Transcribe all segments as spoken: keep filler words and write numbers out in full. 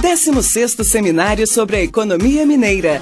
décimo sexto Seminário sobre a Economia Mineira.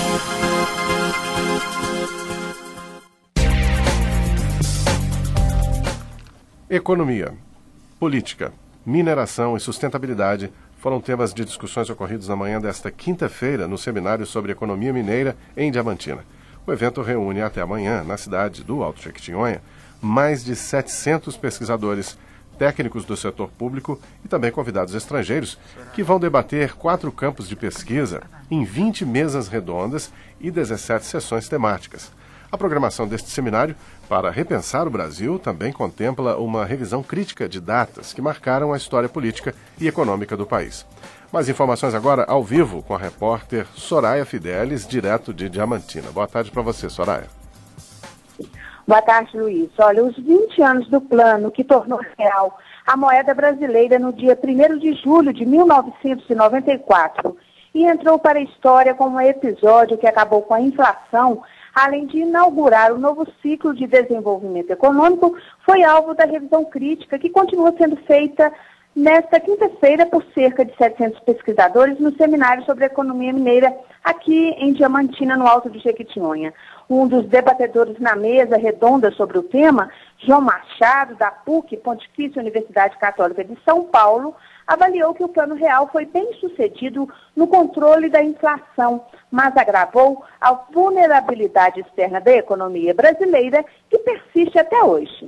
Economia, política, mineração e sustentabilidade foram temas de discussões ocorridos na manhã desta quinta-feira no Seminário sobre Economia Mineira em Diamantina. O evento reúne até amanhã, na cidade do Alto Jequitinhonha, mais de setecentos pesquisadores, técnicos do setor público e também convidados estrangeiros, que vão debater quatro campos de pesquisa em vinte mesas redondas e dezessete sessões temáticas. A programação deste seminário, para repensar o Brasil, também contempla uma revisão crítica de datas que marcaram a história política e econômica do país. Mais informações agora ao vivo com a repórter Soraya Fidelis, direto de Diamantina. Boa tarde para você, Soraya. Boa tarde, Luiz. Olha, os vinte anos do plano que tornou real a moeda brasileira no dia primeiro de julho de mil novecentos e noventa e quatro e entrou para a história como um episódio que acabou com a inflação, além de inaugurar o novo ciclo de desenvolvimento econômico, foi alvo da revisão crítica que continua sendo feita nesta quinta-feira por cerca de setecentos pesquisadores no Seminário sobre Economia Mineira aqui em Diamantina, no Alto de Jequitinhonha. Um dos debatedores na mesa redonda sobre o tema, João Machado, da P U C, Pontifícia Universidade Católica de São Paulo, avaliou que o Plano Real foi bem sucedido no controle da inflação, mas agravou a vulnerabilidade externa da economia brasileira, que persiste até hoje.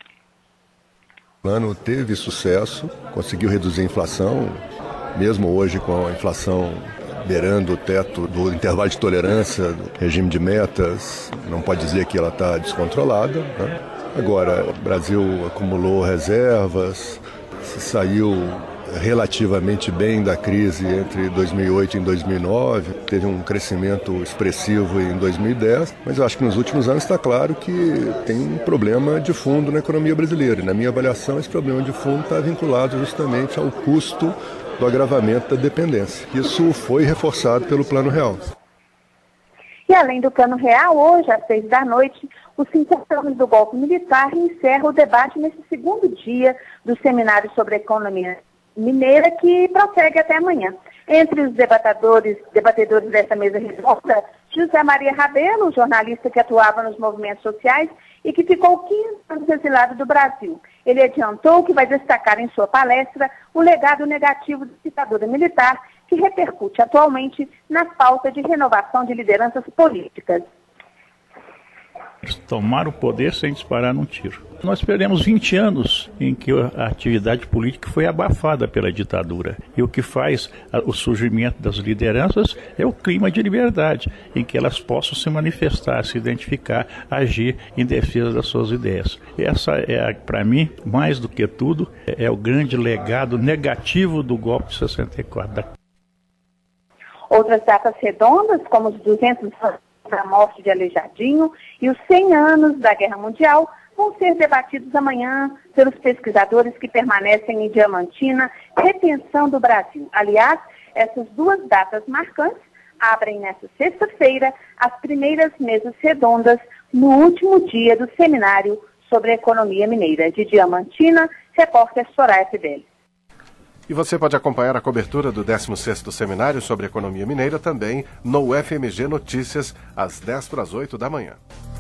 O plano teve sucesso, conseguiu reduzir a inflação, mesmo hoje com a inflação beirando o teto do intervalo de tolerância, do regime de metas, não pode dizer que ela está descontrolada, né? Agora, o Brasil acumulou reservas, se saiu relativamente bem da crise entre dois mil e oito e dois mil e nove, teve um crescimento expressivo em dois mil e dez, mas eu acho que nos últimos anos está claro que tem um problema de fundo na economia brasileira. E na minha avaliação, esse problema de fundo está vinculado justamente ao custo do agravamento da dependência. Isso foi reforçado pelo Plano Real. E além do Plano Real, hoje, às seis da noite, os cinquenta anos do golpe militar encerra o debate nesse segundo dia do Seminário sobre a Economia Mineira, que prossegue até amanhã. Entre os debatedores, debatedores dessa mesa redonda, José Maria Rabelo, jornalista que atuava nos movimentos sociais e que ficou quinze anos exilado do Brasil. Ele adiantou que vai destacar em sua palestra o legado negativo da ditadura militar, que repercute atualmente na falta de renovação de lideranças políticas. Tomar o poder sem disparar num tiro. Nós perdemos vinte anos em que a atividade política foi abafada pela ditadura. E o que faz o surgimento das lideranças é o clima de liberdade, em que elas possam se manifestar, se identificar, agir em defesa das suas ideias. Essa é, para mim, mais do que tudo, é o grande legado negativo do golpe de sessenta e quatro. Outras datas redondas, como os duzentos anos da morte de Aleijadinho e os cem anos da Guerra Mundial, vão ser debatidos amanhã pelos pesquisadores que permanecem em Diamantina, repensando o Brasil. Aliás, essas duas datas marcantes abrem nesta sexta-feira as primeiras mesas redondas no último dia do Seminário sobre a Economia Mineira. De Diamantina, repórter Soraya Fidelis. E você pode acompanhar a cobertura do décimo sexto Seminário sobre Economia Mineira também no U F M G Notícias, às dez para as oito da manhã.